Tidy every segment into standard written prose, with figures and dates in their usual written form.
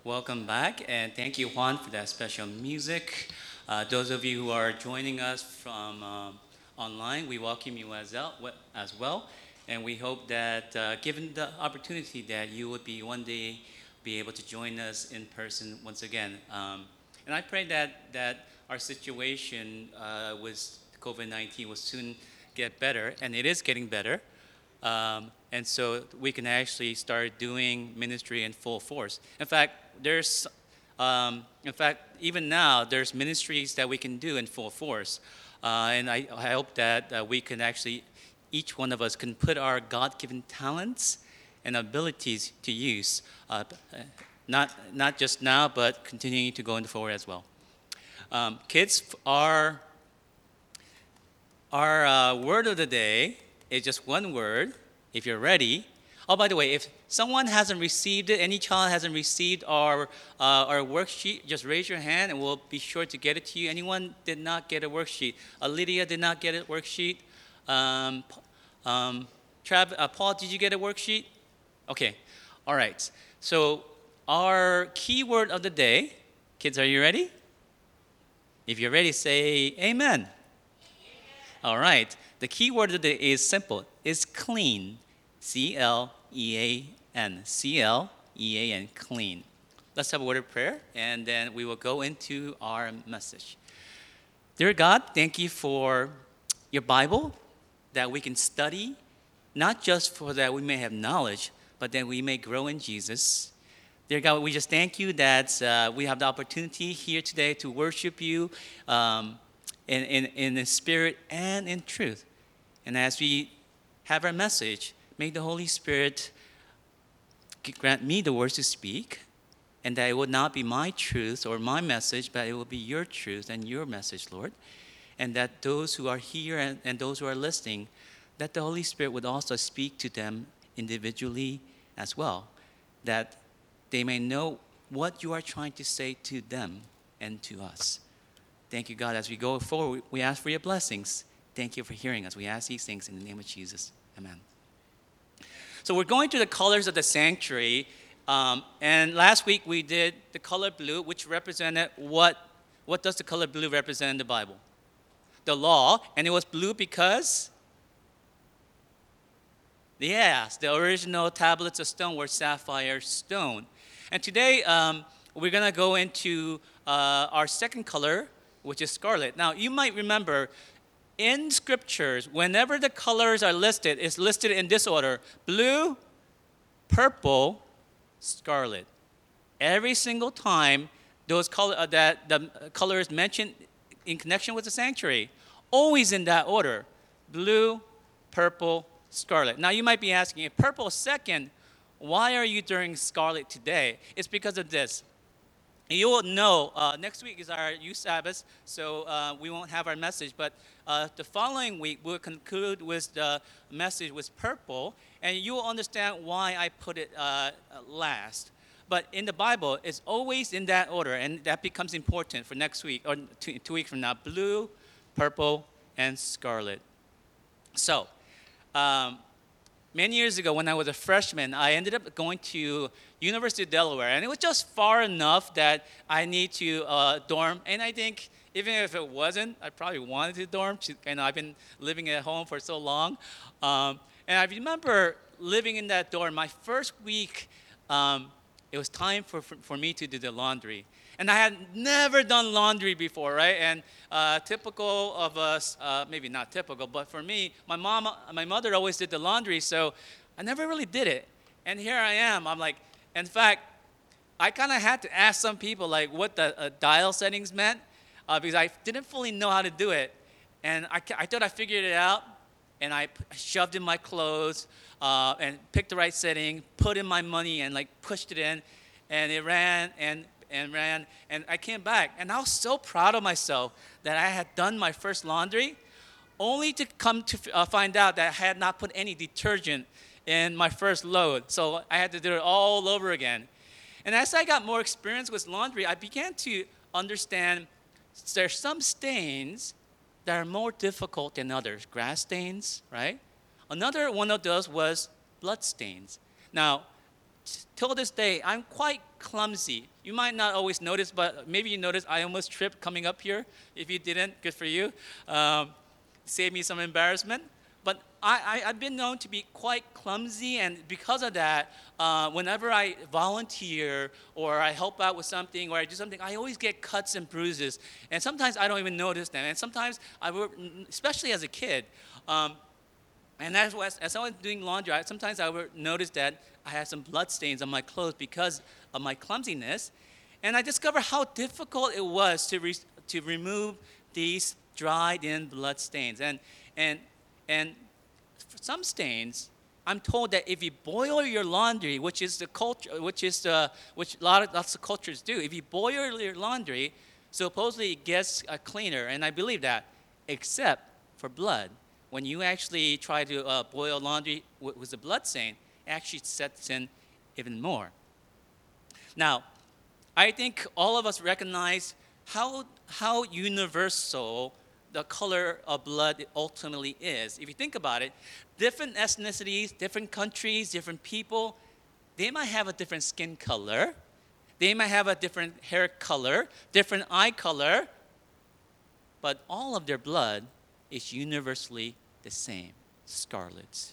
Welcome back, and thank you, Juan, for that special music. Those of you who are joining us from online, we welcome you as well, and we hope that, given the opportunity, that you would be one day be able to join us in person once again. And I pray that our situation with COVID-19 will soon get better, and it is getting better. And so we can actually start doing ministry in full force. In fact, even now, there's ministries that we can do in full force. And I hope that we can actually, each one of us can put our God-given talents and abilities to use, not just now, but continuing to go into forward as well. Kids, our word of the day is just one word. If you're ready. Oh, by the way, if someone hasn't received it, any child hasn't received our worksheet, just raise your hand and we'll be sure to get it to you. Anyone did not get a worksheet? Lydia did not get a worksheet. Um, Paul, did you get a worksheet? Okay. All right. So our keyword of the day, kids, are you ready? If you're ready, say amen. All right. The key word of the day is simple. It's clean. C-L-E-A-N. C-L-E-A-N. Clean. Let's have a word of prayer, and then we will go into our message. Dear God, thank you for your Bible that we can study, not just for that we may have knowledge, but that we may grow in Jesus. Dear God, we just thank you that we have the opportunity here today to worship you in the spirit and in truth. And as we have our message, may the Holy Spirit grant me the words to speak, and that it would not be my truth or my message, but it will be your truth and your message, Lord. And that those who are here and those who are listening, that the Holy Spirit would also speak to them individually as well, that they may know what you are trying to say to them and to us. Thank you, God. As we go forward, we ask for your blessings. Thank you for hearing us. We ask these things in the name of Jesus. Amen. So we're going to the colors of the sanctuary. And last week we did the color blue, which represented what does the color blue represent in the Bible? The law. And it was blue because, yes, the original tablets of stone were sapphire stone. And today we're going to go into our second color, which is scarlet. Now, you might remember in scriptures, whenever the colors are listed, it's listed in this order: blue, purple, scarlet. Every single time those that the colors mentioned in connection with the sanctuary, always in that order: blue, purple, scarlet. Now, you might be asking, if purple is second, why are you doing scarlet today? It's because of this. You will know, next week is our youth Sabbath, so we won't have our message. But the following week, we'll conclude with the message with purple, and you will understand why I put it last. But in the Bible, it's always in that order, and that becomes important for next week, or 2 weeks from now: blue, purple, and scarlet. So, many years ago, when I was a freshman, I ended up going to University of Delaware, and it was just far enough that I need to dorm. And I think even if it wasn't, I probably wanted to dorm. I've been living at home for so long. And I remember living in that dorm. My first week, it was time for me to do the laundry. And I had never done laundry before, right? And typical of us, maybe not typical, but for me, my mother always did the laundry, so I never really did it. And here I am. I'm like, in fact, I kind of had to ask some people like what the dial settings meant because I didn't fully know how to do it. And I thought I figured it out, and I shoved in my clothes and picked the right setting, put in my money, and like pushed it in, and it ran and ran, and I came back, and I was so proud of myself that I had done my first laundry, only to come to find out that I had not put any detergent in my first load, so I had to do it all over again. And as I got more experience with laundry, I began to understand there's some stains that are more difficult than others. Grass stains, right? Another one of those was blood stains. Now, till this day, I'm quite clumsy. You might not always notice, but maybe you noticed I almost tripped coming up here. If you didn't, good for you. Save me some embarrassment. But I've been known to be quite clumsy, and because of that, whenever I volunteer or I help out with something or I do something, I always get cuts and bruises. And sometimes I don't even notice them. And sometimes, especially as a kid, and as I was doing laundry, sometimes I would notice that I had some blood stains on my clothes because of my clumsiness. And I discovered how difficult it was to remove these dried-in blood stains. And for some stains, I'm told that if you boil your laundry, which is the culture, which lots of cultures do, if you boil your laundry, supposedly it gets cleaner, and I believe that, except for blood. When you actually try to boil laundry with a blood stain, it actually sets in even more. Now, I think all of us recognize how universal the color of blood ultimately is. If you think about it, different ethnicities, different countries, different people, they might have a different skin color. They might have a different hair color, different eye color, but all of their blood is universally the same, scarlet.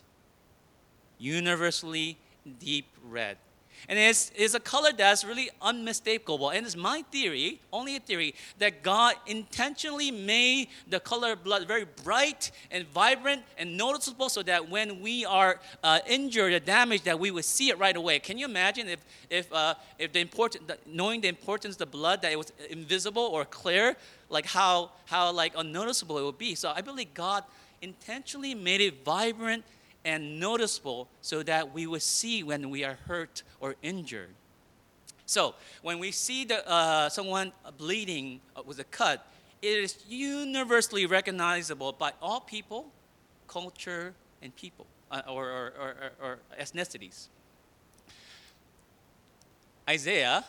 Universally deep red. And it's a color that's really unmistakable. And it's my theory, only a theory, that God intentionally made the color of blood very bright and vibrant and noticeable so that when we are injured or damaged, that we would see it right away. Can you imagine if knowing the importance of the blood, that it was invisible or clear, like how like unnoticeable it would be? So I believe God intentionally made it vibrant and noticeable so that we would see when we are hurt or injured. So when we see someone bleeding with a cut, it is universally recognizable by all people, culture, and people, or ethnicities. Isaiah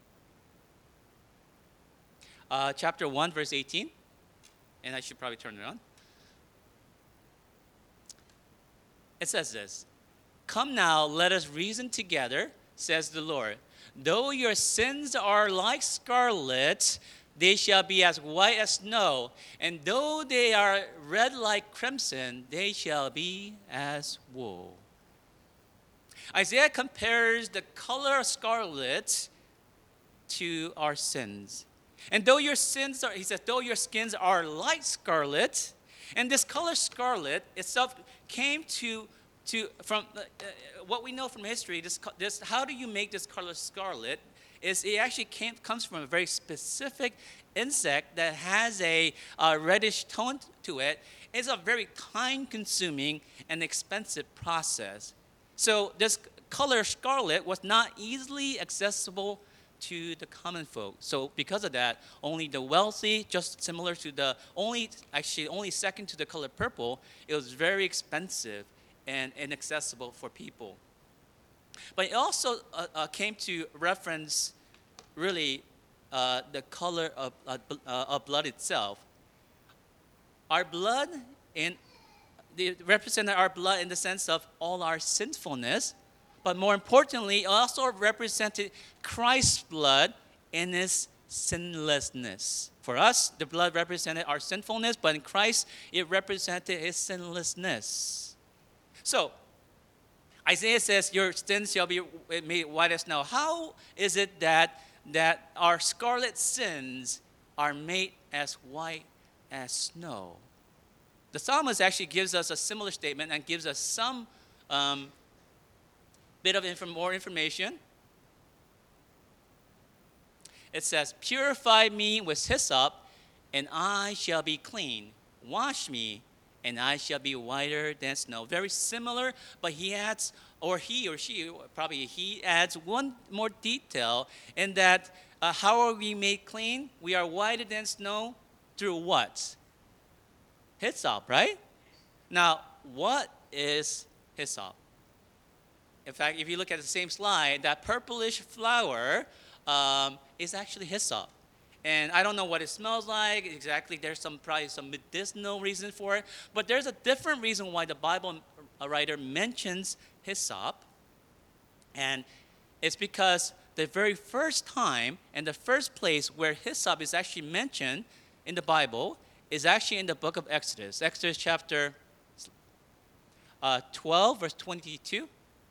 chapter 1, verse 18, and I should probably turn it on. It says this, "Come now, let us reason together, says the Lord. Though your sins are like scarlet, they shall be as white as snow. And though they are red like crimson, they shall be as wool." Isaiah compares the color of scarlet to our sins. And though your sins are, he says, though your skins are like scarlet, and this color scarlet itself came from what we know from history. This how do you make this color scarlet? Is it actually comes from a very specific insect that has a reddish tone to it. It's a very time-consuming and expensive process. So this color scarlet was not easily accessible to the common folk. So because of that, only the wealthy, just similar to only second to the color purple, it was very expensive and inaccessible for people. But it also came to reference really the color of blood itself. Our blood, they represented our blood in the sense of all our sinfulness, but more importantly, it also represented Christ's blood in his sinlessness. For us, the blood represented our sinfulness, but in Christ, it represented his sinlessness. So, Isaiah says, your sins shall be made white as snow. How is it that our scarlet sins are made as white as snow? The psalmist actually gives us a similar statement and gives us some bit of more information. It says, "Purify me with hyssop, and I shall be clean. Wash me, and I shall be whiter than snow." Very similar, but he adds, or he or she, probably he adds one more detail in that how are we made clean? We are whiter than snow through what? Hyssop, right? Now, what is hyssop? In fact, if you look at the same slide, that purplish flower is actually hyssop. And I don't know what it smells like exactly. There's probably some medicinal reason for it. But there's a different reason why the Bible writer mentions hyssop. And is because the very first time and the first place where hyssop is actually mentioned in the Bible is actually in the book of Exodus. Exodus chapter 12, verse 22.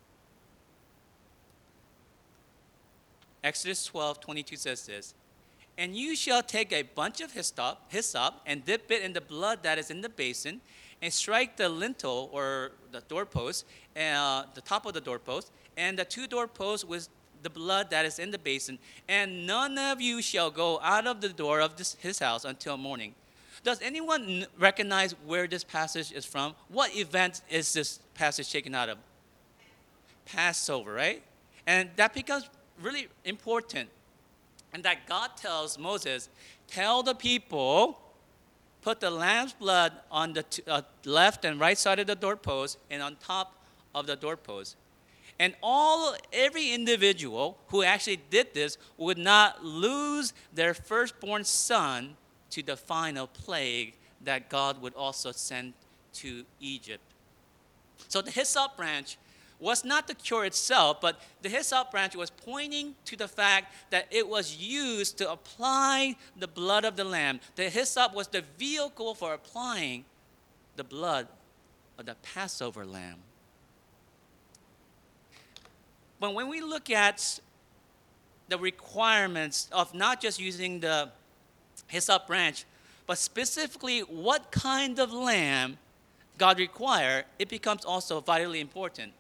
Exodus 12:22 says this, "And you shall take a bunch of hyssop and dip it in the blood that is in the basin, and strike the lintel or the doorpost, the top of the doorpost, and the two doorposts with the blood that is in the basin, and none of you shall go out of the door of his house until morning." Does anyone recognize where this passage is from? What event is this passage taken out of? Passover, right? And that becomes really important. And that God tells Moses, tell the people, put the lamb's blood on the left and right side of the doorpost and on top of the doorpost. And every individual who actually did this would not lose their firstborn son to the final plague that God would also send to Egypt. So the hyssop branch was not the cure itself, but the hyssop branch was pointing to the fact that it was used to apply the blood of the lamb. The hyssop was the vehicle for applying the blood of the Passover lamb. But when we look at the requirements of not just using the hyssop branch, but specifically what kind of lamb God required, it becomes also vitally important.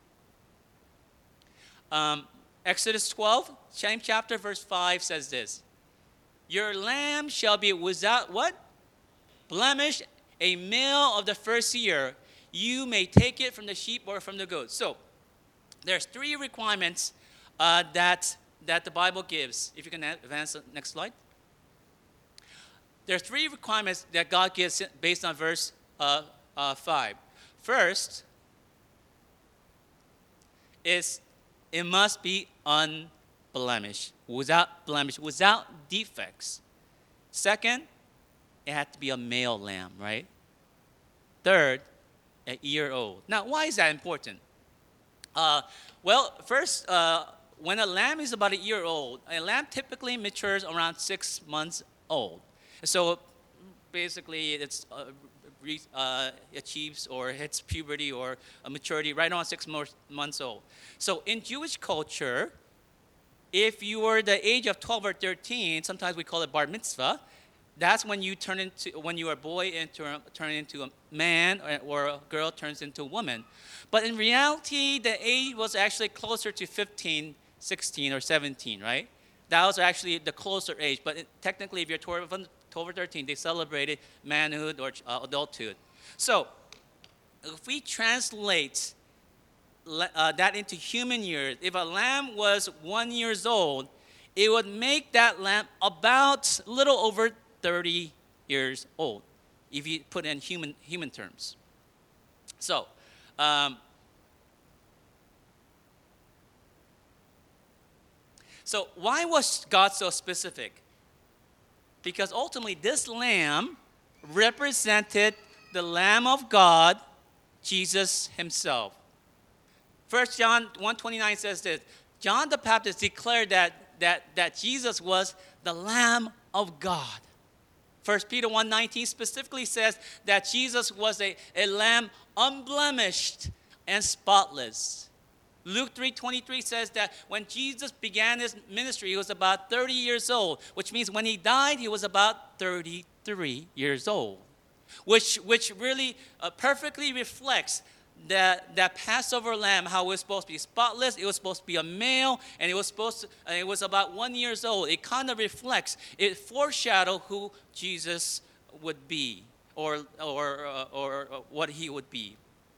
Exodus 12, same chapter, verse 5 says this. Your lamb shall be without what? Blemish, a male of the first year. You may take it from the sheep or from the goat. So there's three requirements that the Bible gives. If you can advance the next slide. There's three requirements that God gives based on verse 5. First is it must be unblemished, without blemish, without defects. Second, it had to be a male lamb, right? Third, a year old. Now, why is that important? Well, first, when a lamb is about a year old, a lamb typically matures around 6 months old. So basically, it achieves or hits puberty or maturity right around 6 months old. So in Jewish culture, if you were the age of 12 or 13, sometimes we call it bar mitzvah, that's when you when you are a boy turn into a man, or a girl turns into a woman. But in reality, the age was actually closer to 15, 16, or 17, right? That was actually the closer age. But technically, if you're 12 or 13, they celebrated manhood or adulthood. So if we translate that into human years, if a lamb was 1 year old, it would make that lamb about a little over 30 years old, if you put in human terms. So, so why was God so specific? Because ultimately, this lamb represented the Lamb of God, Jesus himself. 1 John 1:29 says this. John the Baptist declared that Jesus was the Lamb of God. 1 Peter 1:19 specifically says that Jesus was a lamb unblemished and spotless. Luke 3:23 says that when Jesus began his ministry, he was about 30 years old, which means when he died, he was about 33 years old, which really perfectly reflects that Passover lamb, how it was supposed to be spotless, it was supposed to be a male, and it was about 1 year old. It kind of reflects, it foreshadowed who Jesus would be, or what he would be.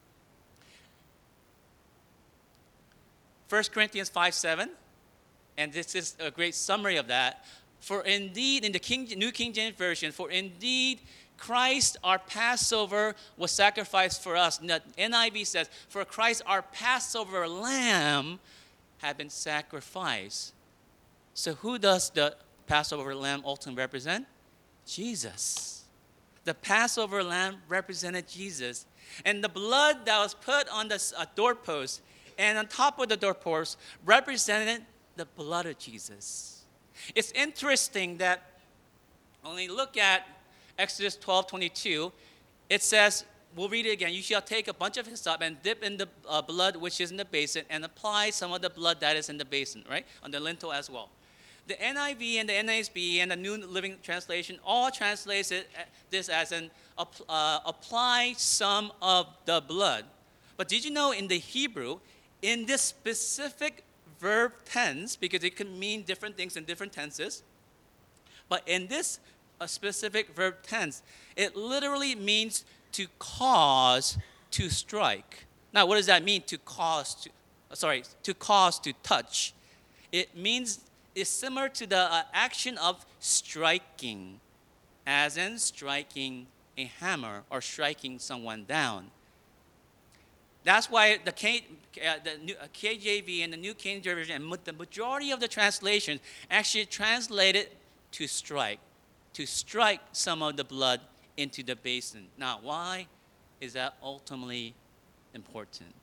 1 Corinthians 5:7, and this is a great summary of that. For indeed, in the New King James Version, for indeed Christ our Passover was sacrificed for us. And the NIV says, for Christ our Passover lamb had been sacrificed. So who does the Passover lamb ultimately represent? Jesus. The Passover lamb represented Jesus. And the blood that was put on the doorpost, and on top of the doorpost represented the blood of Jesus. It's interesting that when we look at Exodus 12:22, it says, we'll read it again. You shall take a bunch of hyssop and dip in the blood which is in the basin and apply some of the blood that is in the basin, right? On the lintel as well. The NIV and the NASB and the New Living Translation all translates this as an apply some of the blood. But did you know in the Hebrew, in this specific verb tense, because it can mean different things in different tenses, but in this specific verb tense, it literally means to cause to strike. Now, what does that mean? To cause to touch. It means it's similar to the action of striking, as in striking a hammer or striking someone down. That's why the KJV and the New King James Version and the majority of the translations actually translate it to strike some of the blood into the basin. Now, why is that ultimately important?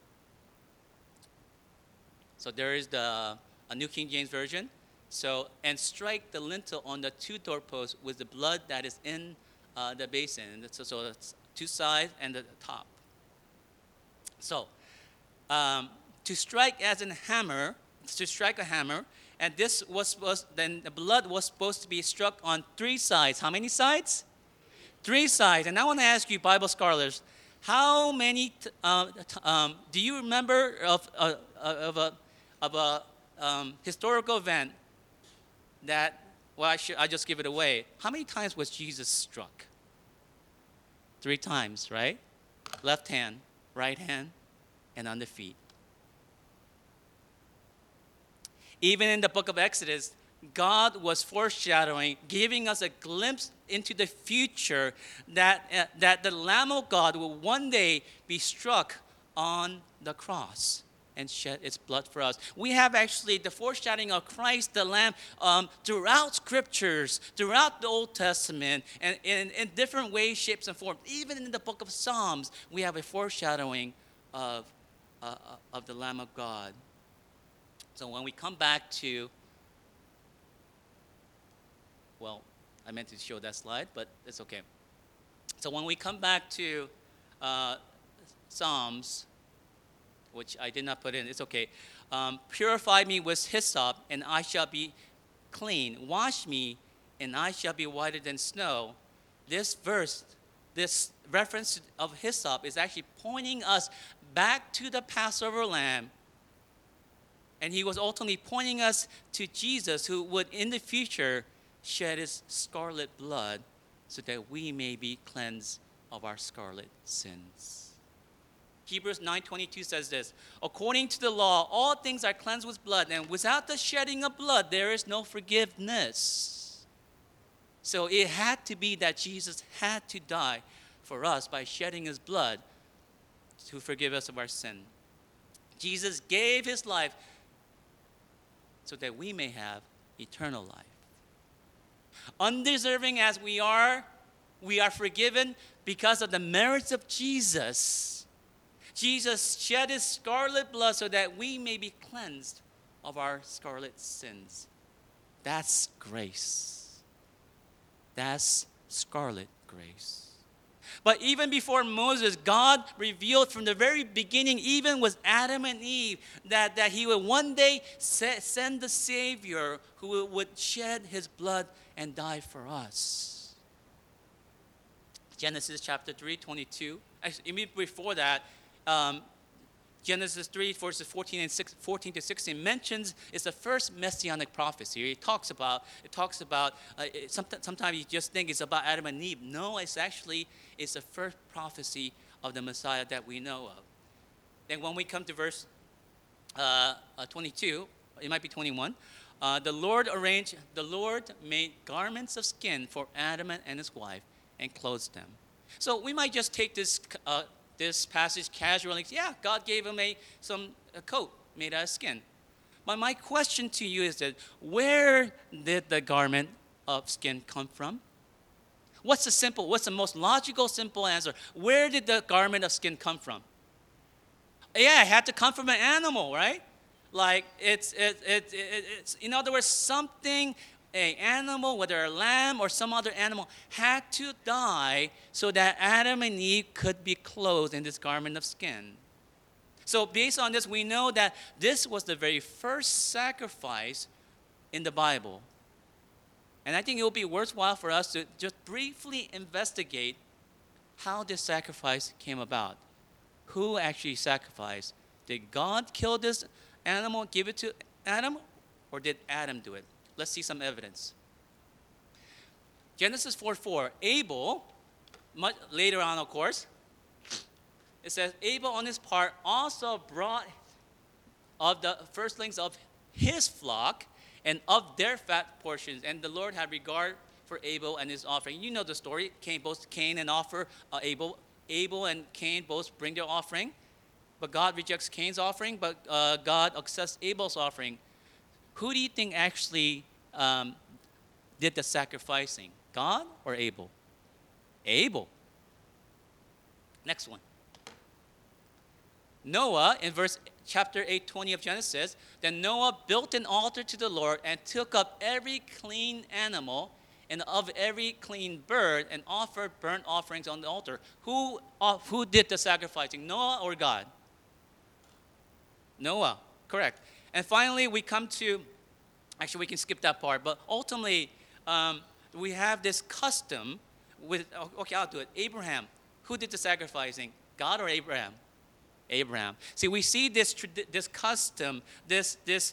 So there is a New King James Version. So, and strike the lintel on the two doorposts with the blood that is in the basin. So that's two sides and the top. So, to strike as in hammer, to strike a hammer, and this then the blood was supposed to be struck on three sides. How many sides? Three sides. And I want to ask you, Bible scholars, how many? Do you remember of a historical event that? Well, I just give it away. How many times was Jesus struck? 3 times, right? Left hand, right hand, and on the feet. Even in the book of Exodus, God was foreshadowing, giving us a glimpse into the future that the Lamb of God will one day be struck on the cross and shed its blood for us. We have actually the foreshadowing of Christ the Lamb throughout scriptures, throughout the Old Testament, and in different ways, shapes, and forms. Even in the book of Psalms, we have a foreshadowing of the Lamb of God. So when we come back to, well, I meant to show that slide, but it's okay. So when we come back to Psalms, which I did not put in, it's okay. Purify me with hyssop, and I shall be clean. Wash me, and I shall be whiter than snow. This verse, this reference of hyssop is actually pointing us back to the Passover lamb. And he was ultimately pointing us to Jesus, who would in the future shed his scarlet blood so that we may be cleansed of our scarlet sins. Hebrews 9:22 says this, according to the law, all things are cleansed with blood, and without the shedding of blood, there is no forgiveness. So it had to be that Jesus had to die for us by shedding his blood to forgive us of our sin. Jesus gave his life so that we may have eternal life. Undeserving as we are forgiven because of the merits of Jesus. Jesus shed his scarlet blood so that we may be cleansed of our scarlet sins. That's grace. That's scarlet grace. But even before Moses, God revealed from the very beginning, even with Adam and Eve, that he would one day send the Savior who would shed his blood and die for us. Genesis chapter 3:22. Actually, even before that, Genesis 3, verses 14 to 16 mentions it's the first messianic prophecy. It talks about sometimes you just think it's about Adam and Eve. No, it's the first prophecy of the Messiah that we know of. Then when we come to verse 22, it might be 21, the Lord made garments of skin for Adam and his wife and clothed them. So we might just take this passage casually. Yeah, God gave him a coat made out of skin. But my question to you is that where did the garment of skin come from? What's the most logical, simple answer? Where did the garment of skin come from? Yeah, it had to come from an animal, right? Like it's in other words, something, a animal, whether a lamb or some other animal, had to die so that Adam and Eve could be clothed in this garment of skin. So based on this, we know that this was the very first sacrifice in the Bible. And I think it will be worthwhile for us to just briefly investigate how this sacrifice came about. Who actually sacrificed? Did God kill this animal, give it to Adam, or did Adam do it? Let's see some evidence. Genesis 4:4. Abel, much later on, of course, it says, Abel on his part also brought of the firstlings of his flock and of their fat portions. And the Lord had regard for Abel and his offering. You know the story. Both Cain and Abel and Cain both bring their offering. But God rejects Cain's offering, but God accepts Abel's offering. Who do you think actually did the sacrificing? God or Abel? Abel. Next one. Noah, in chapter 8:20 of Genesis, then Noah built an altar to the Lord and took up every clean animal and of every clean bird and offered burnt offerings on the altar. Who did the sacrificing, Noah or God? Noah, correct. And finally, we come to, actually we can skip that part, but ultimately we have this custom with, okay, I'll do it. Abraham, who did the sacrificing, God or Abraham? Abraham. See, we see this custom, this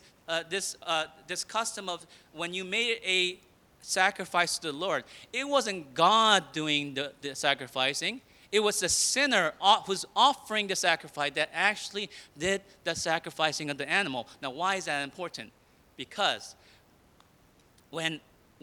custom of when you made a sacrifice to the Lord, it wasn't God doing the sacrificing. It was the sinner who's offering the sacrifice that actually did the sacrificing of the animal. Now, why is that important? Because when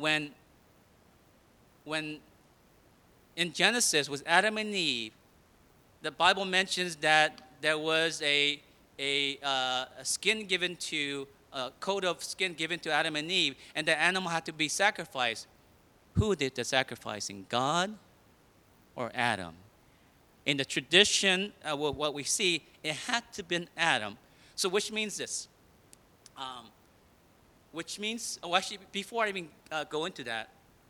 in Genesis with Adam and Eve, the Bible mentions that there was a skin given to, a coat of skin given to Adam and Eve, and the animal had to be sacrificed. Who did the sacrificing, God or Adam? In the tradition, what we see, it had to be Adam. So which means this. Actually, before I even go into that,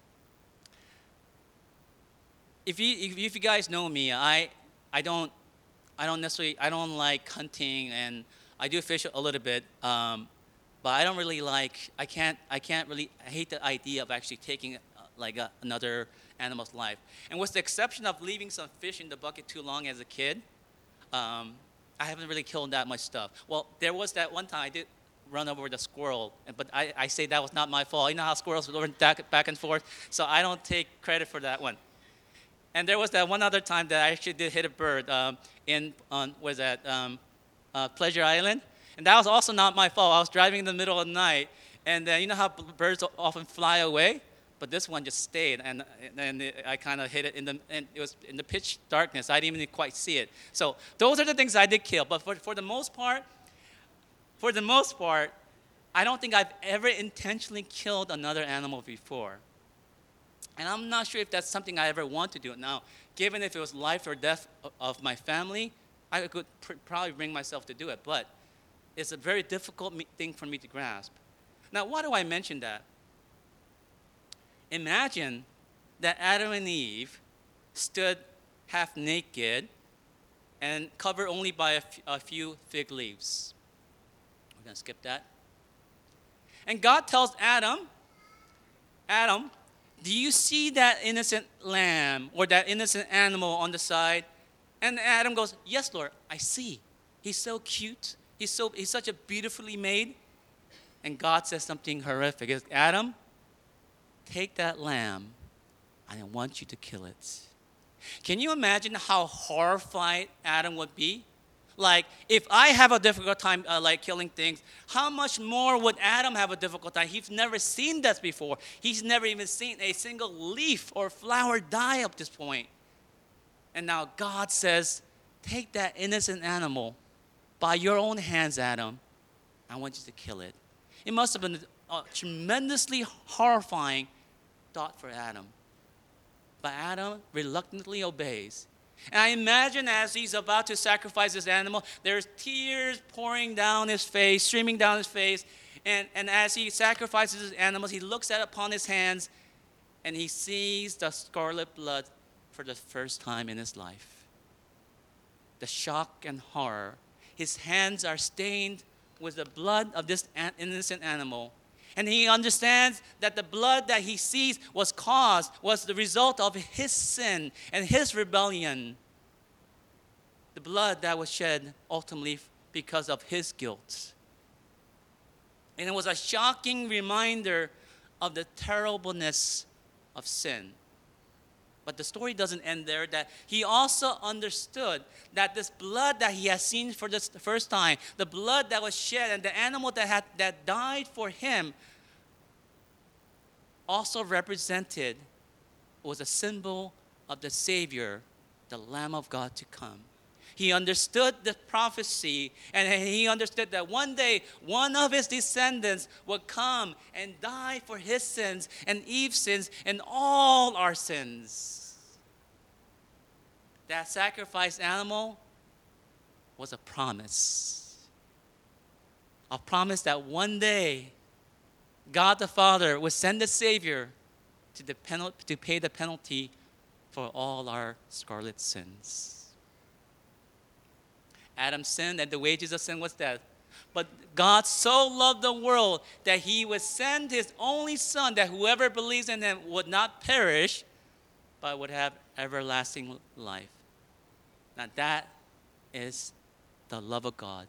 if you guys know me, I don't like hunting, and I do fish a little bit, but I don't really like, I hate the idea of actually taking another animal's life. And with the exception of leaving some fish in the bucket too long as a kid, I haven't really killed that much stuff. Well, there was that one time I did run over the squirrel, but I say that was not my fault. You know how squirrels run back and forth? So I don't take credit for that one. And there was that one other time that I actually did hit a bird Pleasure Island? And that was also not my fault. I was driving in the middle of the night, and you know how birds often fly away? But this one just stayed, and I kind of hit it, and it was in the pitch darkness. I didn't even quite see it. So those are the things I did kill. But for the most part, I don't think I've ever intentionally killed another animal before. And I'm not sure if that's something I ever want to do. Now, given if it was life or death of my family, I could probably bring myself to do it. But it's a very difficult thing for me to grasp. Now, why do I mention that? Imagine that Adam and Eve stood half naked and covered only by a few fig leaves. We're going to skip that. And God tells Adam, do you see that innocent lamb or that innocent animal on the side? And Adam goes, yes, Lord, I see. He's so cute. He's such a beautifully made. And God says something horrific. He goes, Adam, take that lamb, and I want you to kill it. Can you imagine how horrified Adam would be? Like, if I have a difficult time killing things, how much more would Adam have a difficult time? He's never seen this before. He's never even seen a single leaf or flower die up this point. And now God says, take that innocent animal by your own hands, Adam. I want you to kill it. It must have been a tremendously horrifying thought for Adam. But Adam reluctantly obeys. And I imagine as he's about to sacrifice this animal, there's tears pouring down his face, streaming down his face. And as he sacrifices his animals, he looks at upon his hands and he sees the scarlet blood for the first time in his life. The shock and horror. His hands are stained with the blood of this innocent animal. And he understands that the blood that he sees was the result of his sin and his rebellion. The blood that was shed ultimately because of his guilt. And it was a shocking reminder of the terribleness of sin. But the story doesn't end there, that he also understood that this blood that he has seen for the first time, the blood that was shed and the animal that died for him, also represented, was a symbol of the Savior, the Lamb of God to come. He understood the prophecy, and he understood that one day one of his descendants would come and die for his sins and Eve's sins and all our sins. That sacrificed animal was a promise. A promise that one day God the Father would send the Savior to pay the penalty for all our scarlet sins. Adam sinned, and the wages of sin was death. But God so loved the world that he would send his only Son, that whoever believes in him would not perish, but would have everlasting life. Now that is the love of God.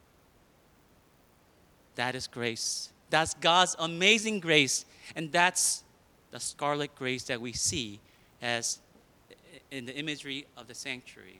That is grace. That's God's amazing grace. And that's the scarlet grace that we see as in the imagery of the sanctuary.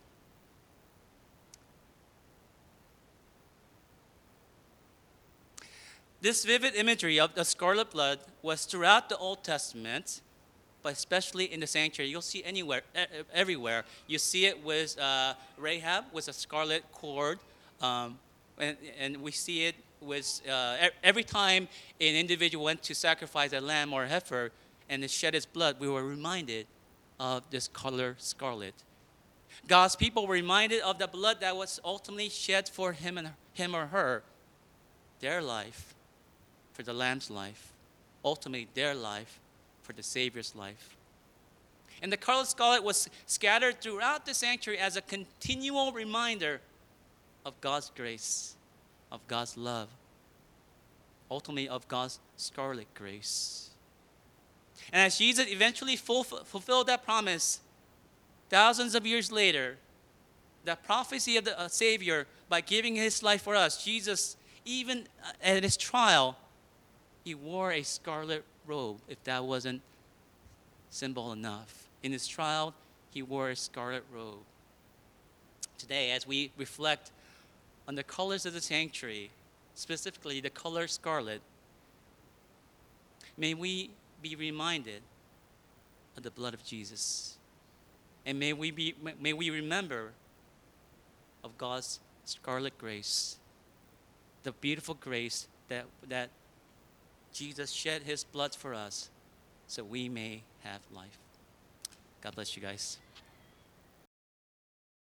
This vivid imagery of the scarlet blood was throughout the Old Testament, but especially in the sanctuary. You'll see everywhere. You see it with Rahab with a scarlet cord, and we see it with every time an individual went to sacrifice a lamb or a heifer and it shed its blood, we were reminded of this color scarlet. God's people were reminded of the blood that was ultimately shed for him or her, their life for the lamb's life, ultimately their life for the Savior's life. And the color scarlet was scattered throughout the sanctuary as a continual reminder of God's grace, of God's love, ultimately of God's scarlet grace. And as Jesus eventually fulfilled that promise, thousands of years later, the prophecy of the Savior, by giving his life for us, Jesus, even at his trial, he wore a scarlet robe, if that wasn't symbol enough. In his trial, he wore a scarlet robe. Today, as we reflect on the colors of the sanctuary, specifically the color scarlet, may we be reminded of the blood of Jesus. And may we remember of God's scarlet grace, the beautiful grace that Jesus shed his blood for us so we may have life. God bless you guys.